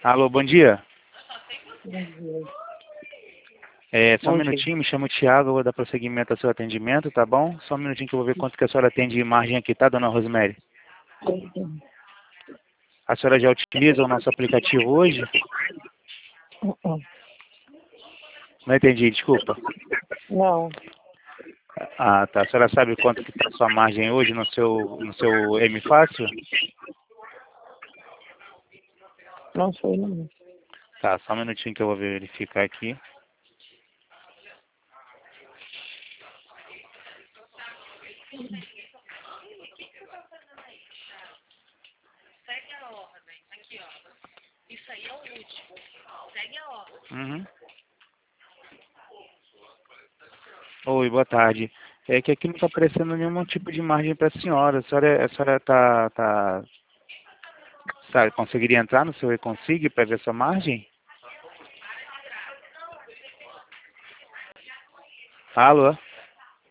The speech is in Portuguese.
Alô, bom dia. Bom dia. Só um Bom dia. minutinho, me chamo Thiago, eu vou dar prosseguimento ao seu atendimento, tá bom? Só um minutinho que eu vou ver quanto que a senhora tem de margem aqui, tá, dona Rosemary? A senhora já utiliza o nosso aplicativo hoje? Não entendi, desculpa. Não, Ah, tá. A senhora sabe quanto que está a sua margem hoje no seu M Fácil? não sei não. Tá, só um minutinho que eu vou verificar aqui. Uhum. Oi, boa tarde. É que aqui não está aparecendo nenhum tipo de margem para a senhora. A senhora sabe, conseguiria entrar no seu e-consig para ver sua margem? Alô?